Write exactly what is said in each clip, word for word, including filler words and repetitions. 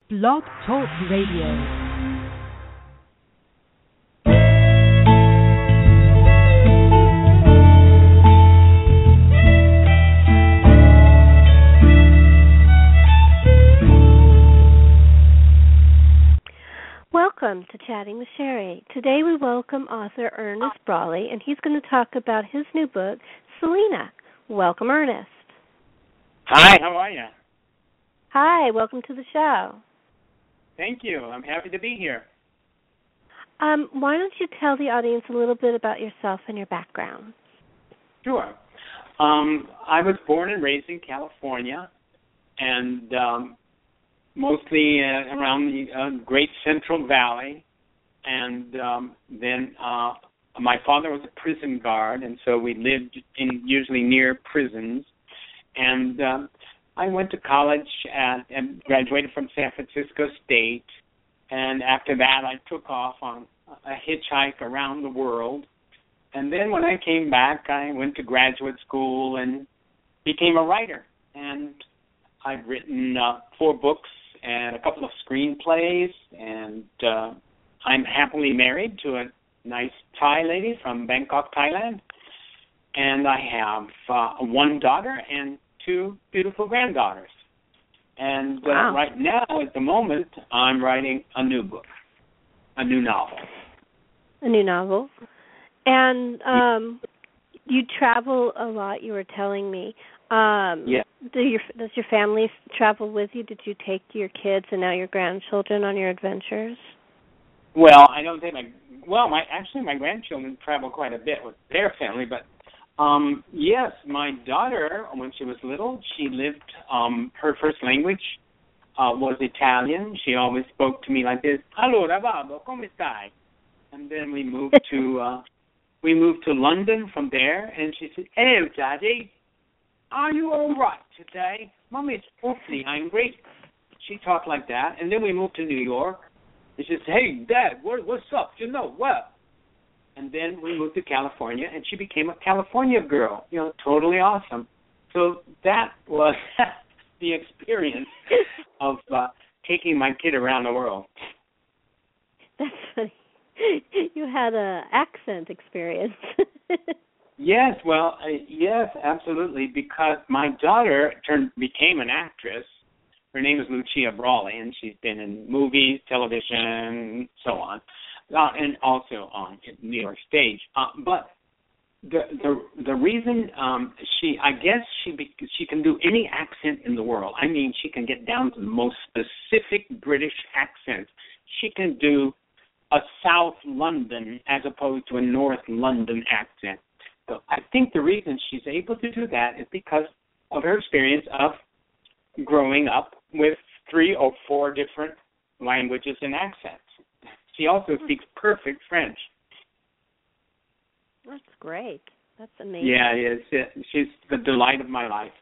Blog Talk Radio. Welcome to Chatting with Sherry. Today we welcome author Ernest Brawley, and he's going to talk about his new book, Selena. Welcome, Ernest. Hi, how are you? Hi, welcome to the show. Thank you. I'm happy to be here. Um, why don't you tell the audience a little bit about yourself and your background? Sure. Um, I was born and raised in California, and um, mostly uh, around the uh, Great Central Valley. And um, then uh, my father was a prison guard, and so we lived in usually near prisons. And um, I went to college at, and graduated from San Francisco State. And after that, I took off on a hitchhike around the world. And then when I came back, I went to graduate school and became a writer. And I've written uh, four books and a couple of screenplays, and uh, I'm happily married to a nice Thai lady from Bangkok, Thailand, and I have uh, one daughter and two beautiful granddaughters. And uh, wow. right now, at the moment, I'm writing a new book, a new novel. A new novel. And um, you travel a lot, you were telling me. Um, yeah. Do your, does your family travel with you? Did you take your kids and now your grandchildren on your adventures? Well, I don't think my well, my actually my grandchildren travel quite a bit with their family, but um, yes, my daughter when she was little, she lived. Um, her first language uh, was Italian. She always spoke to me like this: "Allora, babbo, come stai?" And then we moved to uh, we moved to London from there, and she said, "Hey, Daddy. Are you all right today? Mommy, it's awfully angry." She talked like that. And then we moved to New York. And she said, "Hey, Dad, what, what's up? You know, what?" And then we moved to California, and she became a California girl. You know, totally awesome. So that was the experience of uh, taking my kid around the world. That's funny. You had a accent experience. Yes, well, uh, yes, absolutely, because my daughter turned became an actress. Her name is Lucia Brawley, and she's been in movies, television, so on, uh, and also on New York stage. Uh, but the the the reason um, she, I guess she be, she can do any accent in the world. I mean, she can get down to the most specific British accent. She can do a South London as opposed to a North London accent. So I think the reason she's able to do that is because of her experience of growing up with three or four different languages and accents. She also speaks perfect French. That's great. That's amazing. Yeah, it's, she's the delight of my life.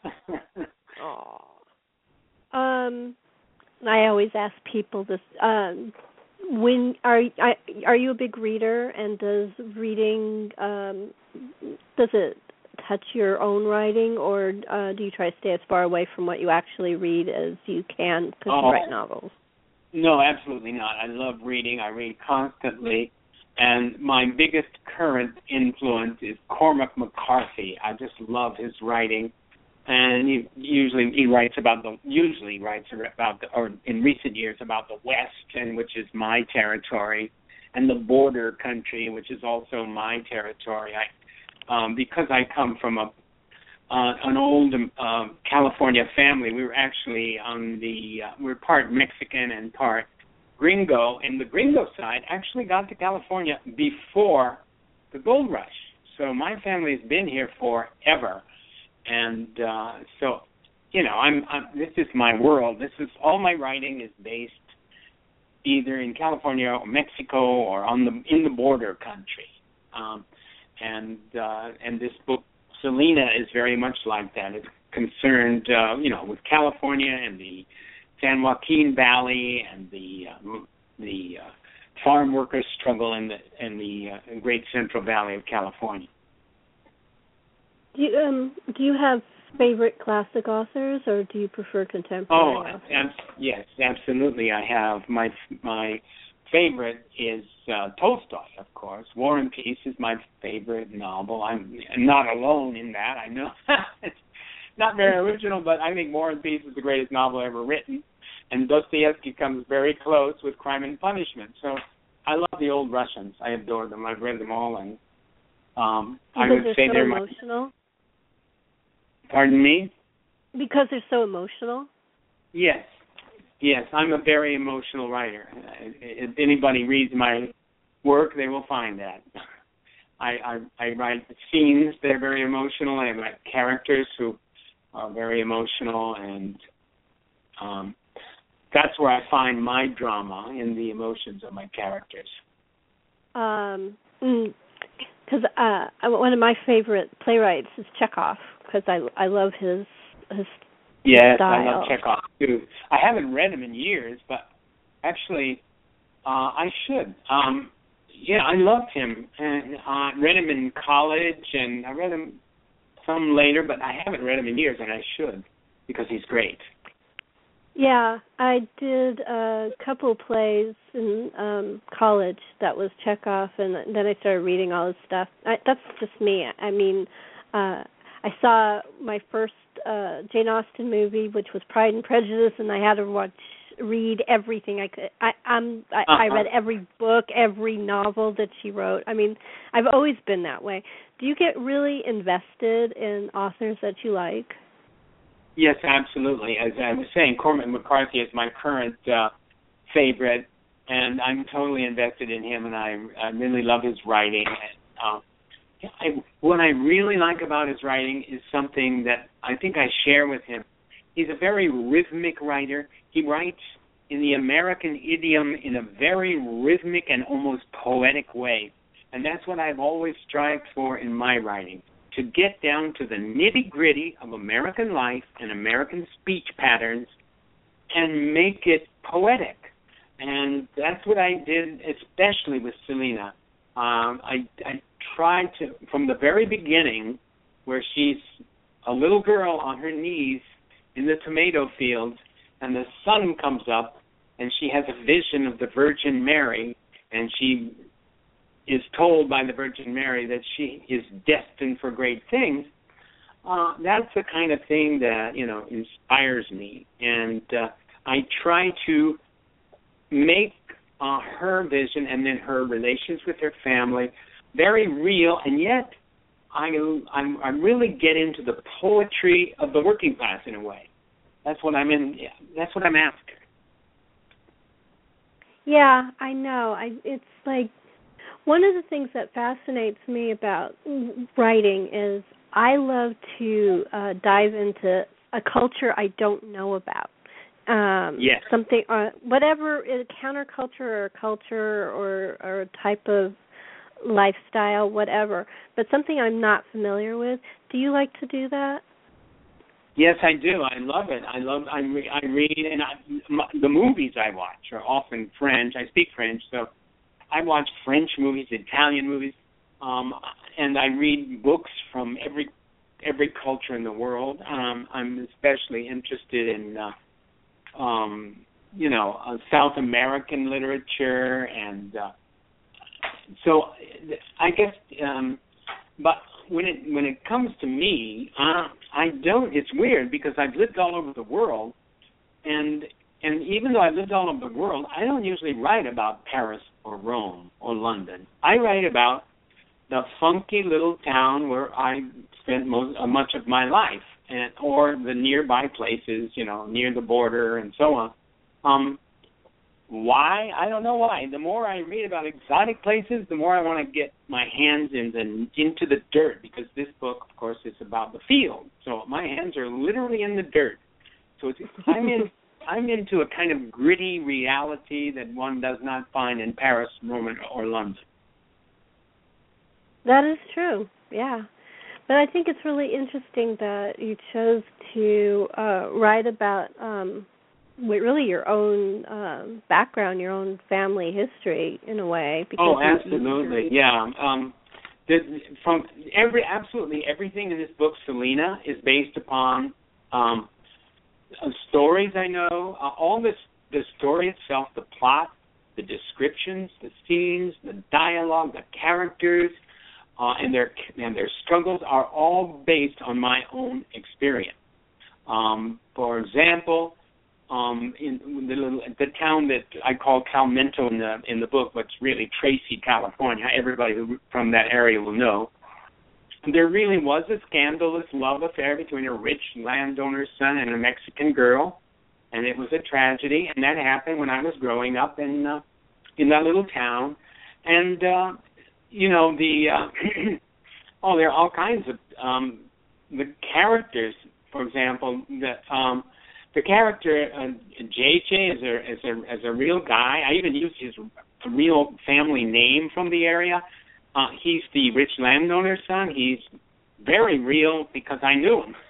Oh. Um, I always ask people this. Um, when are are you a big reader, and does reading um, does it touch your own writing, or uh, do you try to stay as far away from what you actually read as you can because oh, you write novels? No, absolutely not. I love reading. I read constantly, and my biggest current influence is Cormac McCarthy. I just love his writing. And he usually he writes about the usually writes about the, or in recent years about the West, and which is my territory, and the border country, which is also my territory. I um, because I come from a uh, an old uh, California family. We were actually on the uh, we're part Mexican and part Gringo, and the Gringo side actually got to California before the gold rush. So my family has been here forever. And uh, so, you know, I'm, I'm. This is my world. This is all my writing is based either in California or Mexico or on the in the border country. Um, and uh, and this book, Selena, is very much like that. It's concerned, uh, you know, with California and the San Joaquin Valley and the uh, the uh, farm workers' struggle in the in the uh, Great Central Valley of California. Do you, um, do you have favorite classic authors, or do you prefer contemporary Oh, authors? ab- yes, absolutely. I have my my favorite is uh, Tolstoy, of course. War and Peace is my favorite novel. I'm not alone in that. I know it's not very original, but I think War and Peace is the greatest novel ever written. And Dostoevsky comes very close with Crime and Punishment. So I love the old Russians. I adore them. I've read them all, and um, I would they're say so they're emotional. my. Pardon me? Because they're so emotional. Yes, yes. I'm a very emotional writer. If anybody reads my work, they will find that. I, I, I write scenes that are very emotional. I write characters who are very emotional, and um, that's where I find my drama in the emotions of my characters. Um, because uh, one of my favorite playwrights is Chekhov, because I I love his his yes, style. I love Chekhov too. I haven't read him in years, but actually, uh, I should. Um, yeah, I loved him, and I uh, read him in college, and I read him some later, but I haven't read him in years, and I should, because he's great. Yeah, I did a couple plays in um college that was Chekhov, and then I started reading all his stuff. I, that's just me. I mean, uh I saw my first uh Jane Austen movie, which was Pride and Prejudice, and I had to watch read everything I could. I I'm I, uh-huh. I read every book, every novel that she wrote. I mean, I've always been that way. Do you get really invested in authors that you like? Yes, absolutely. As I was saying, Cormac McCarthy is my current uh, favorite, and I'm totally invested in him, and I, I really love his writing. And, uh, I, what I really like about his writing is something that I think I share with him. He's a very rhythmic writer. He writes in the American idiom in a very rhythmic and almost poetic way, and that's what I've always strived for in my writing, to get down to the nitty-gritty of American life and American speech patterns and make it poetic. And that's what I did, especially with Selina. Um, I, I tried to, from the very beginning, where she's a little girl on her knees in the tomato fields, and the sun comes up, and she has a vision of the Virgin Mary, and she is told by the Virgin Mary that she is destined for great things. Uh, that's the kind of thing that, you know, inspires me. And uh, I try to make uh, her vision and then her relations with her family very real, and yet I I'm, I really get into the poetry of the working class in a way. That's what I'm in. That's what I'm after. Yeah, I know. I it's like one of the things that fascinates me about writing is I love to uh, dive into a culture I don't know about. Um, yes. Something, uh, whatever, a counterculture or a culture or, or a type of lifestyle, whatever, but something I'm not familiar with. Do you like to do that? Yes, I do. I love it. I love. I, re- I read, and I, my, the movies I watch are often French. I speak French, so I watch French movies, Italian movies, um, and I read books from every every culture in the world. Um, I'm especially interested in, uh, um, you know, uh, South American literature, and uh, so I guess. Um, but when it when it comes to me, uh, I don't. It's weird because I've lived all over the world, and. And even though I lived all over the world, I don't usually write about Paris or Rome or London. I write about the funky little town where I spent most, uh, much of my life, and or the nearby places, you know, near the border and so on. Um, why? I don't know why. The more I read about exotic places, the more I want to get my hands in the, into the dirt, because this book, of course, is about the field. So my hands are literally in the dirt. So it's, I'm in... I'm into a kind of gritty reality that one does not find in Paris, Rome, or London. That is true, yeah. But I think it's really interesting that you chose to uh, write about um, really your own um, background, your own family history, in a way. Because oh, absolutely, you, yeah. Um, the, from every absolutely everything in this book, Selena, is based upon um, uh, stories I know. Uh, all this, the story itself, the plot, the descriptions, the scenes, the dialogue, the characters, uh, and their and their struggles are all based on my own experience. Um, for example, um, in the, little, the town that I call Calmento in the in the book, but it's really Tracy, California. Everybody who, from that area will know. There really was a scandalous love affair between a rich landowner's son and a Mexican girl, and it was a tragedy. And that happened when I was growing up in uh, in that little town. And uh, you know the uh, oh, there are all kinds of um, the characters. For example, the um, the character uh, J J is a is a as a real guy. I even used his real family name from the area. Uh, he's the rich landowner's son. He's very real because I knew him.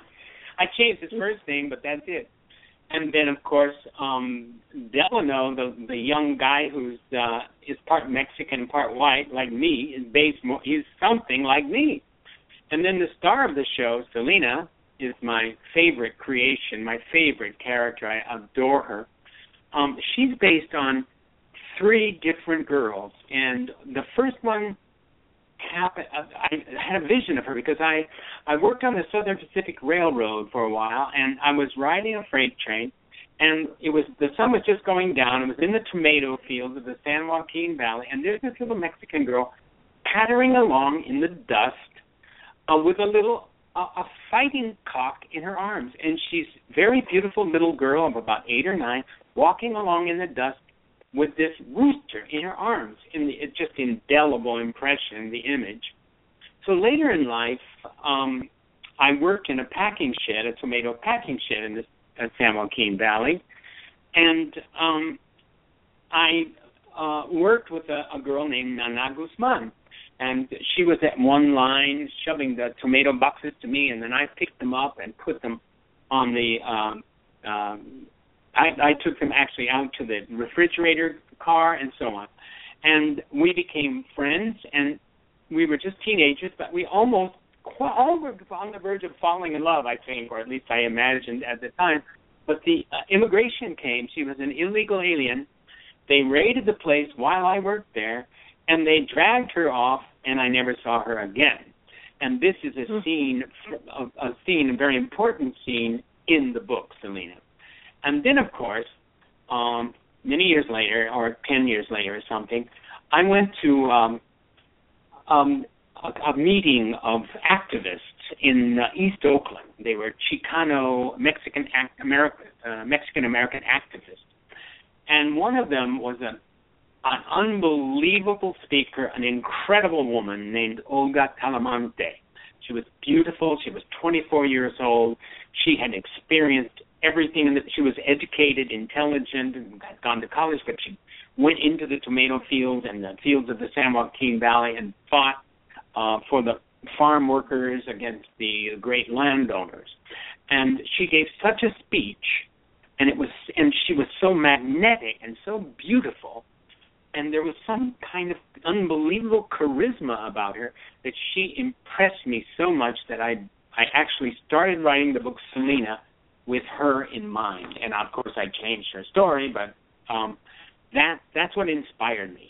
I changed his first name, but that's it. And then, of course, um, Delano, the the young guy who's uh, is part Mexican, part white, like me, is based. More, he's something like me. And then the star of the show, Selena, is my favorite creation, my favorite character. I adore her. Um, she's based on three different girls, and the first one happened. I had a vision of her because I, I worked on the Southern Pacific Railroad for a while, and I was riding a freight train, and it was the sun was just going down. It was in the tomato fields of the San Joaquin Valley, and there's this little Mexican girl pattering along in the dust uh, with a little a, a fighting cock in her arms, and she's a very beautiful little girl of about eight or nine, walking along in the dust with this rooster in her arms. In the, it's just indelible impression, the image. So later in life, um, I worked in a packing shed, a tomato packing shed in the uh, San Joaquin Valley, and um, I uh, worked with a, a girl named Nana Guzman. And she was at one line shoving the tomato boxes to me, and then I picked them up and put them on the, um, um, I, I took them actually out to the refrigerator car and so on. And we became friends, and we were just teenagers, but we almost, all were on the verge of falling in love, I think, or at least I imagined at the time. But the uh, immigration came. She was an illegal alien. They raided the place while I worked there, and they dragged her off, and I never saw her again. And this is a scene, a, a scene, a very important scene in the book, Selena. And then, of course, um, many years later, or ten years later or something, I went to um, um, a, a meeting of activists in uh, East Oakland. They were Chicano Mexican act, American uh, Mexican American activists, and one of them was a an unbelievable speaker, an incredible woman named Olga Talamante. She was beautiful. She was twenty-four years old. She had experienced everything. That she was educated, intelligent, and had gone to college, but she went into the tomato fields and the fields of the San Joaquin Valley and fought uh, for the farm workers against the great landowners. And she gave such a speech, and it was, and she was so magnetic and so beautiful. And there was some kind of unbelievable charisma about her that she impressed me so much that I I actually started writing the book Selena with her in mind. And, of course, I changed her story, but um, that that's what inspired me.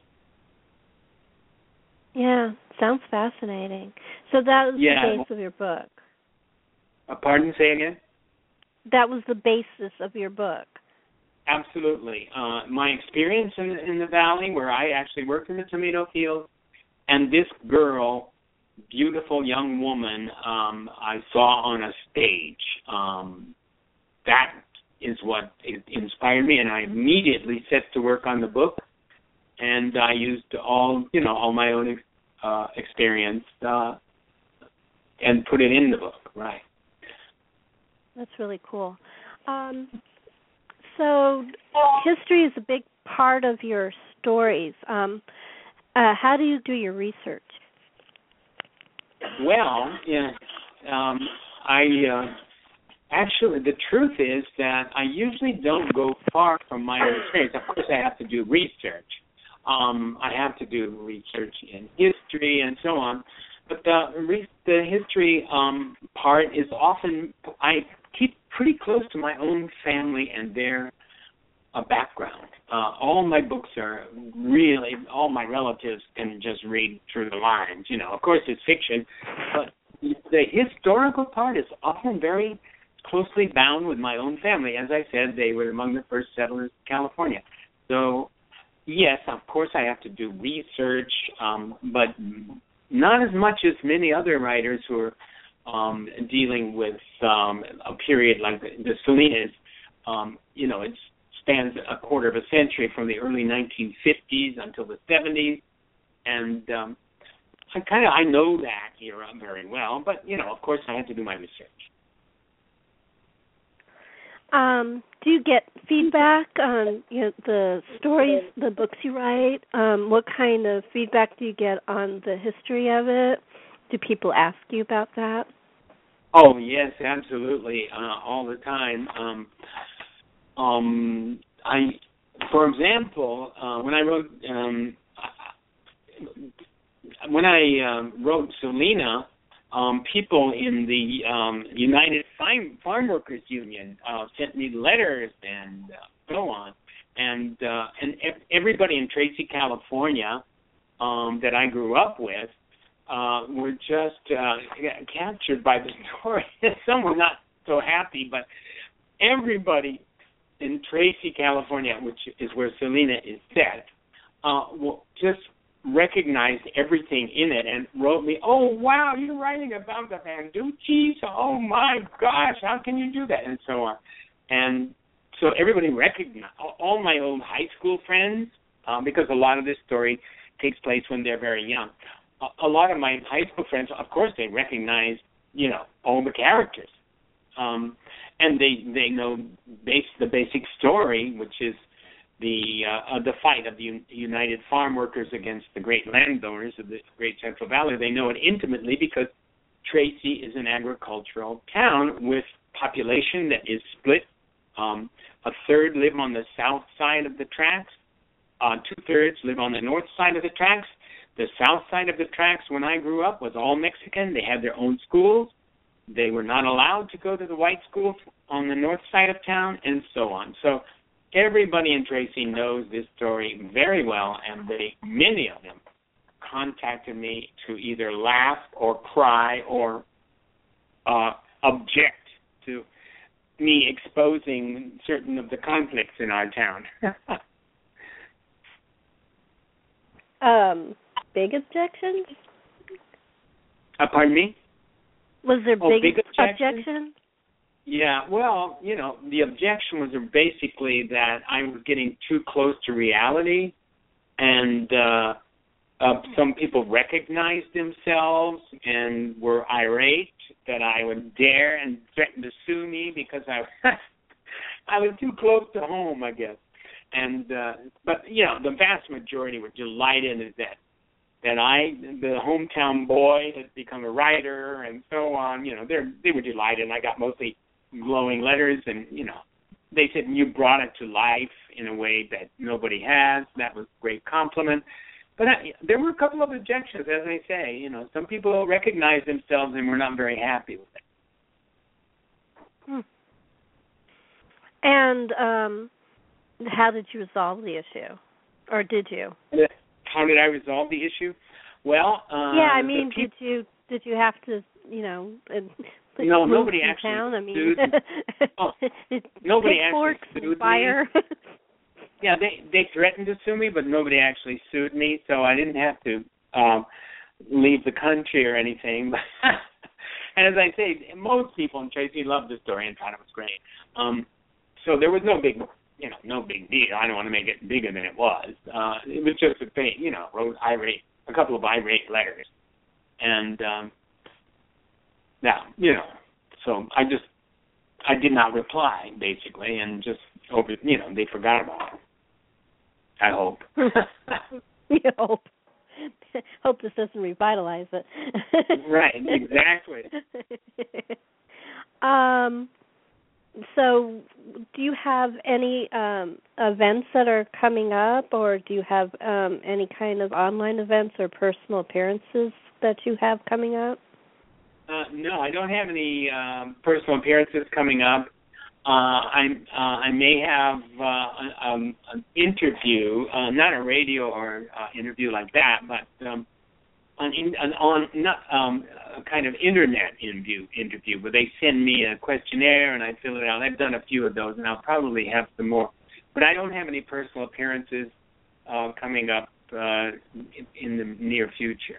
Yeah, sounds fascinating. So that was yeah. the base of your book. Uh, pardon, say again? That was the basis of your book. Absolutely. Uh, my experience in, in the valley, where I actually worked in the tomato field, and this girl, beautiful young woman, um, I saw on a stage. Um, that is what inspired me, and I immediately set to work on the book, and I used all, you know, all my own uh, experience uh, and put it in the book. Right. That's really cool. Um, So history is a big part of your stories. Um, uh, how do you do your research? Well, yeah, um, I uh, actually, the truth is that I usually don't go far from my own experience. Of course, I have to do research. Um, I have to do research in history and so on. But the, re- the history um, part is often, I keep pretty close to my own family and their uh, background. Uh, all my books are really, all my relatives can just read through the lines. You know, of course it's fiction, but the historical part is often very closely bound with my own family. As I said, they were among the first settlers of California. So, yes, of course I have to do research, um, but not as much as many other writers who are um, dealing with um, a period like the, the Salinas. Um, you know, it spans a quarter of a century from the early nineteen fifties until the seventies, and um, I kind of I know that era very well. But you know, of course, I had to do my research. Um, do you get feedback on you know, the stories, the books you write? Um, what kind of feedback do you get on the history of it? Do people ask you about that? Oh, yes, absolutely, uh, all the time. Um, um, I, for example, uh, when I wrote um, when I um, wrote Selena. Um, people in the um, United Farm, Farm Workers Union uh, sent me letters and uh, so on, and uh, and everybody in Tracy, California, um, that I grew up with, uh, were just uh, captured by the story. Some were not so happy, but everybody in Tracy, California, which is where Selena is set, uh, will just recognized everything in it and wrote me, oh, wow, you're writing about the Banducci's? Oh, my gosh, how can you do that? And so on. And so everybody recognized, all my old high school friends, um, because a lot of this story takes place when they're very young. A, a lot of my high school friends, of course, they recognize, you know, all the characters. Um, and they, they know base, the basic story, which is the uh, uh, the fight of the Un- United Farm Workers against the great landowners of the Great Central Valley. They know it intimately because Tracy is an agricultural town with population that is split. Um, a third live on the south side of the tracks. Uh, two-thirds live on the north side of the tracks. The south side of the tracks, when I grew up, was all Mexican. They had their own schools. They were not allowed to go to the white schools on the north side of town, and so on. So everybody in Tracy knows this story very well, and they, many of them contacted me to either laugh or cry or uh, object to me exposing certain of the conflicts in our town. um, big objections? Uh, pardon me? Was there oh, big, big objections? objections? Yeah, well, you know, the objection was basically that I was getting too close to reality, and uh, uh, some people recognized themselves and were irate that I would dare and threaten to sue me because I I was too close to home, I guess. And uh, but you know, the vast majority were delighted that that I, the hometown boy, had become a writer and so on. You know, they they were delighted, and I got mostly glowing letters, and you know, they said you brought it to life in a way that nobody has. That was a great compliment. But I, there were a couple of objections, as I say. You know, some people recognized themselves and were not very happy with it. Hmm. And um, how did you resolve the issue, or did you? How did I resolve the issue? Well, uh, yeah, I mean, pe- did you did you have to, you know? No, nobody actually town? I mean, sued. Oh, nobody actually sued fire. me. Yeah, they they threatened to sue me, but nobody actually sued me, so I didn't have to um, leave the country or anything. And as I say, most people in Tracy loved the story and thought it was great. Um, so there was no big, you know, no big deal. I don't want to make it bigger than it was. Uh, it was just a thing, you know, wrote irate, a couple of irate letters, and. Um, Now, you know, so I just, I did not reply, basically, and just hope, it, you know, they forgot about it. I hope. You hope. Hope this doesn't revitalize it. Right, exactly. um, so do you have any um, events that are coming up, or do you have um, any kind of online events or personal appearances that you have coming up? Uh, no, I don't have any um, personal appearances coming up. Uh, I'm, uh, I may have uh, um, an interview, uh, not a radio or uh, interview like that, but um, on, an on not um, a kind of internet interview, interview where they send me a questionnaire and I fill it out. I've done a few of those, and I'll probably have some more. But I don't have any personal appearances uh, coming up uh, in the near future.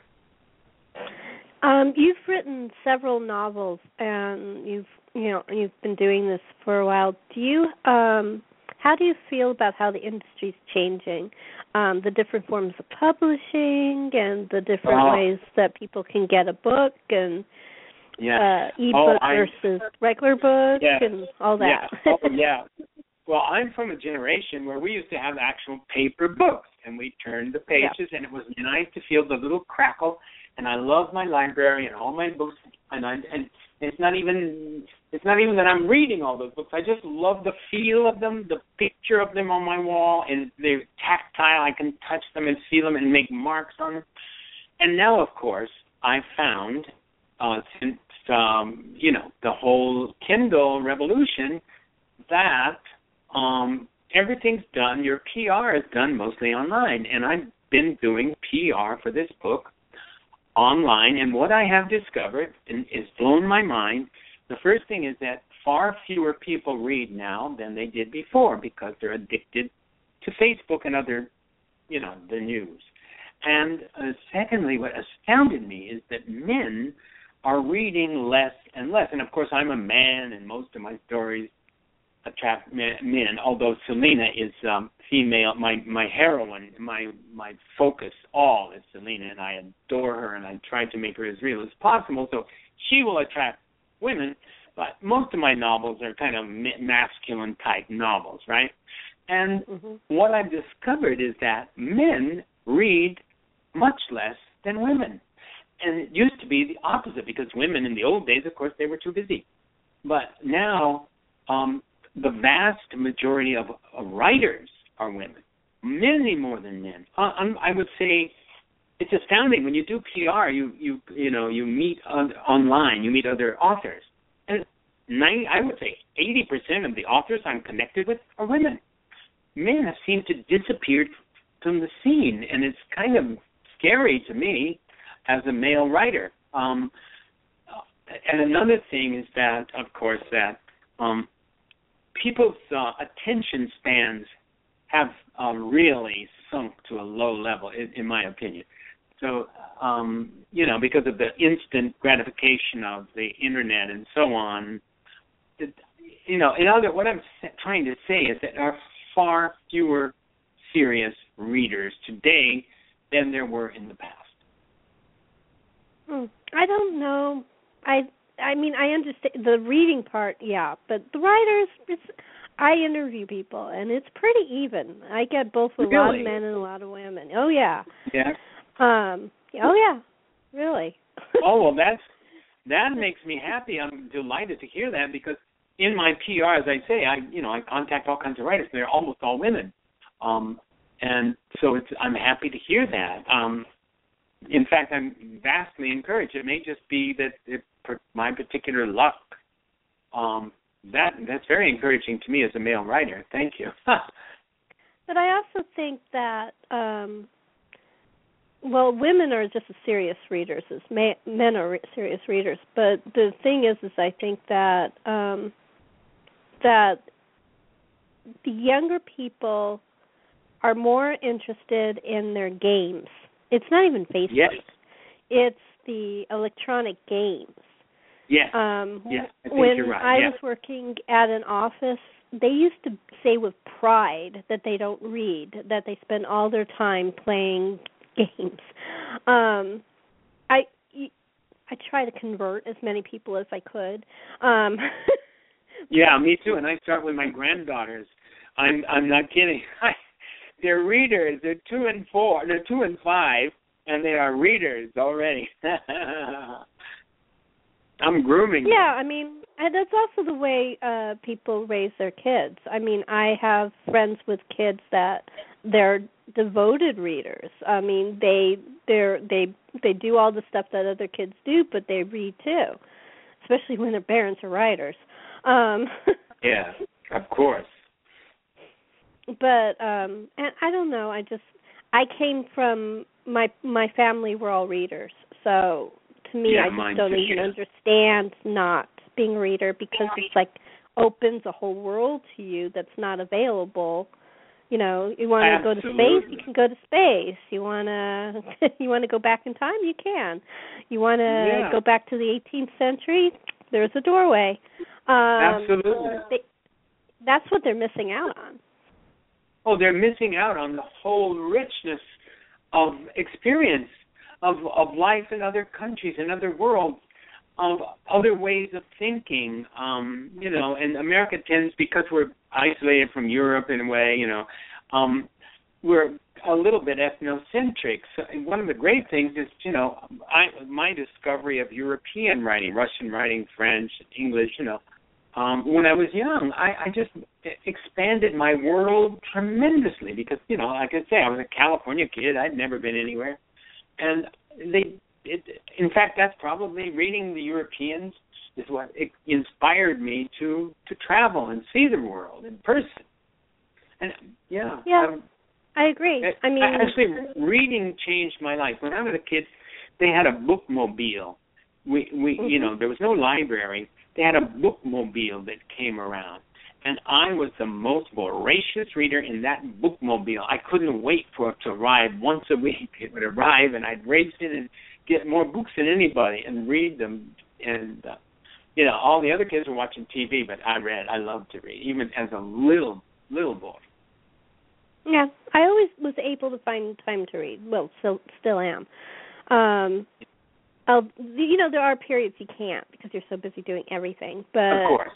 Um, you've written several novels, and you've you know you've been doing this for a while. Do you um, how do you feel about how the industry's changing, um, the different forms of publishing, and the different Oh. ways that people can get a book, and yeah. uh, ebook oh, versus regular book, yeah. and all that? Yeah. Oh, yeah. Well, I'm from a generation where we used to have actual paper books, and we turned the pages, yeah. and it was nice to feel the little crackle. And I love my library and all my books, and I, and it's not even it's not even that I'm reading all those books. I just love the feel of them, the picture of them on my wall, and they're tactile. I can touch them and feel them and make marks on them. And now, of course, I found uh, since um, you know the whole Kindle revolution that um, everything's done. Your P R is done mostly online, and I've been doing P R for this book online, and what I have discovered and is blown my mind. The first thing is that far fewer people read now than they did before because they're addicted to Facebook and other, you know, the news. And uh, secondly, what astounded me is that men are reading less and less. And of course, I'm a man, and most of my stories attract men, although Selena is um, female. My my heroine, my my focus all is Selena, and I adore her, and I try to make her as real as possible, so she will attract women. But most of my novels are kind of masculine type novels, right? And mm-hmm. what I've discovered is that men read much less than women. And it used to be the opposite, because women in the old days, of course, they were too busy. But now um, the vast majority of, of writers are women, many more than men. Uh, I would say it's astounding when you do P R. You you you know you meet on, online, you meet other authors, and ninety, I would say eighty percent of the authors I'm connected with are women. Men have seemed to disappear from the scene, and it's kind of scary to me as a male writer. Um, and another thing is that, of course, that um, people's uh, attention spans have uh, really sunk to a low level, in, in my opinion. So, um, you know, because of the instant gratification of the internet and so on, it, you know, in other, what I'm trying to say is that there are far fewer serious readers today than there were in the past. Hmm. I don't know. I I mean, I understand the reading part, yeah, but the writers, it's, I interview people, and it's pretty even. I get both a Really? lot of men and a lot of women. Oh, yeah. Yeah? Um. Oh, yeah. Really. Oh, well, that's, that makes me happy. I'm delighted to hear that, because in my P R, as I say, I you know, I contact all kinds of writers. They're almost all women. Um, and so it's, I'm happy to hear that. Um, in fact, I'm vastly encouraged. It may just be that it, my particular luck. Um, that that's very encouraging to me as a male writer. Thank you. But I also think that, um, well, women are just as serious readers as ma- men are re- serious readers. But the thing is, is I think that um, that the younger people are more interested in their games. It's not even Facebook. Yes. It's the electronic games. Yes. Um, yes. I think when you're right. I yes. was working at an office, they used to say with pride that they don't read, that they spend all their time playing games. Um, I I try to convert as many people as I could. Um, yeah, me too. And I start with my granddaughters. I'm I'm not kidding. They're readers. They're two and four. They're two and five, and they are readers already. I'm grooming them. Yeah, I mean, And that's also the way uh people raise their kids. I mean, I have friends with kids that they're devoted readers. I mean, they they're they they do all the stuff that other kids do, but they read too, especially when their parents are writers. Um Yeah, of course. But um and I don't know, I just I came from my my family were all readers. So to me, Yeah, I just mine don't too, even yeah. understand not being a reader, because it's like opens a whole world to you that's not available. You know, you want to go to space, you can go to space. You want to you want to go back in time, you can. You want to Yeah. go back to the eighteenth century, there's a doorway. Um, Absolutely. They, that's what they're missing out on. Oh, they're missing out on the whole richness of experience of of life in other countries, in other worlds, of other ways of thinking. Um, you know, and America tends, because we're isolated from Europe in a way, you know, um, we're a little bit ethnocentric. So one of the great things is, you know, I, my discovery of European writing, Russian writing, French, English, you know, Um, when I was young, I, I just expanded my world tremendously because, you know, like I say, I was a California kid. I'd never been anywhere. And they, it, in fact, that's probably reading the Europeans is what it inspired me to, to travel and see the world in person. And, yeah. Yeah, um, I agree. I mean, actually, reading changed my life. When I was a kid, they had a bookmobile. We, we, mm-hmm. you know, there was no library. They had a bookmobile that came around, and I was the most voracious reader in that bookmobile. I couldn't wait for it to arrive. Once a week it would arrive, and I'd race in and get more books than anybody and read them. And, uh, you know, all the other kids were watching T V, but I read. I loved to read, even as a little, little boy. Yeah, I always was able to find time to read. Well, still, still am. Um I'll, you know, there are periods you can't because you're so busy doing everything. But of course.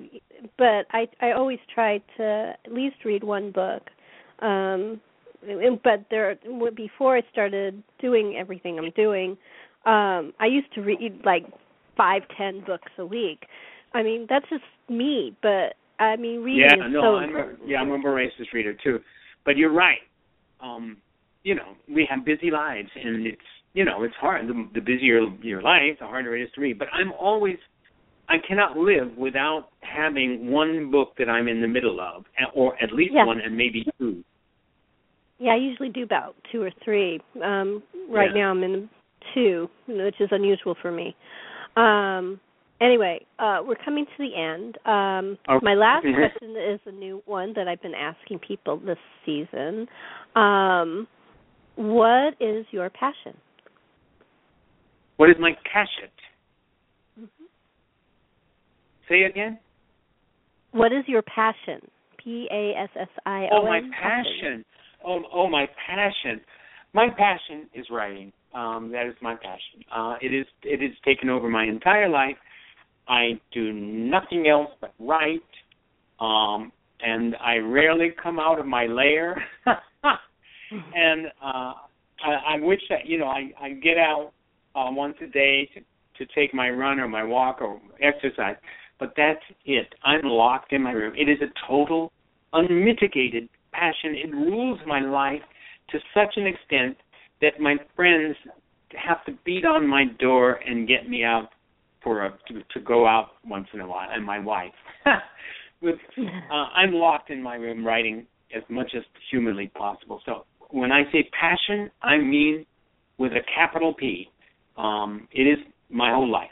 But I I always try to at least read one book. Um, but there before I started doing everything I'm doing, um, I used to read like five, ten books a week. I mean, that's just me. But I mean, reading yeah, is no, so I'm important. a, yeah, I'm a voracious reader too. But you're right. Um, you know, we have busy lives, and it's. You know, it's hard. The, the busier your life, the harder it is to read. But I'm always, I cannot live without having one book that I'm in the middle of, or at least yeah. one and maybe two. Yeah, I usually do about two or three. Um, right yeah. now I'm in two, which is unusual for me. Um, anyway, uh, we're coming to the end. Um, okay. My last question is a new one that I've been asking people this season. Um, what is your passion? What is my passion? Mm-hmm. Say again? What is your passion? P A S S I O N. Oh, my passion. Oh, oh, my passion. My passion is writing. Um, that is my passion. Uh, it is. It has taken over my entire life. I do nothing else but write, um, and I rarely come out of my lair. and uh, I, I wish that you know I, I get out. Uh, once a day to, to take my run or my walk or exercise. But that's it. I'm locked in my room. It is a total, unmitigated passion. It rules my life to such an extent that my friends have to beat on my door and get me out for a, to, to go out once in a while, and my wife. With, uh, I'm locked in my room writing as much as humanly possible. So when I say passion, I mean with a capital P. Um, it is my whole life.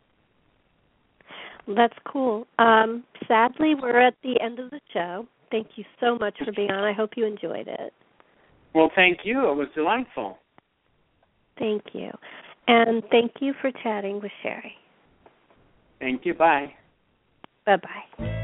That's cool. Um, sadly, we're at the end of the show. Thank you so much for being on. I hope you enjoyed it. Well, thank you. It was delightful. Thank you. And thank you for chatting with Sherry. Thank you. Bye. Bye-bye.